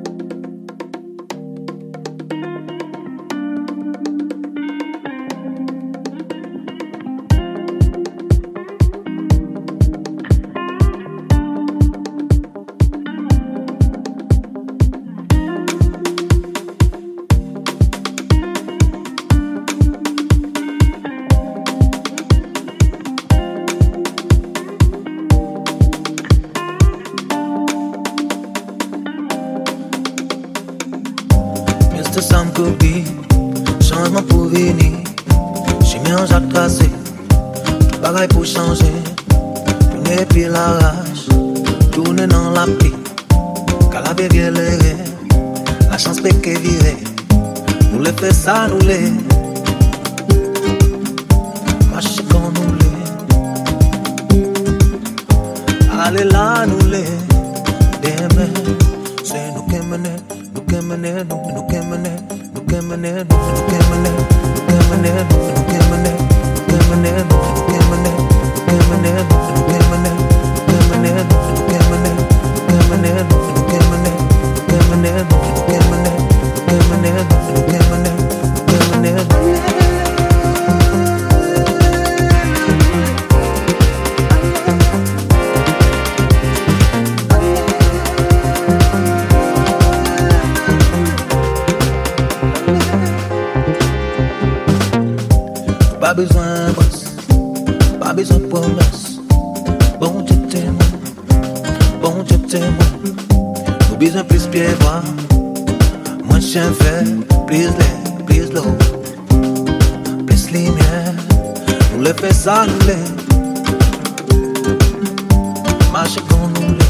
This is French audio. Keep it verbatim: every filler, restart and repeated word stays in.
Mister Sam Kobe, changement pour venir. J'ai mis un Jacques tracé, bagaille pour changer. Tourner puis l'arrache, tourner dans la pluie. Calabé vient le rêve, la chance peut que virer. Nous les fait ça, nous les. Marcher quand nous les. Allez là, nous les. Demain, c'est nous qui menons. Nous qui menons, nous nous qui menons, nous qui menons, nous qui menons, nous qui menons, nous qui menons, nous qui menons, nous qui menons, nous qui menons, nous qui menons, nous qui menons, nous qui menons, nous qui menons, nous qui menons, nous qui menons, nous qui menons, nous qui menons, nous qui menons. Pas besoin de boss, pas besoin de promesse. Bon Dieu témoin, bon Dieu témoin. Nous besoin plus pied voir, moins chien fait, plus l'air, plus l'eau, plus lumière. Nous les fait ça, nous les marcher comme nous les.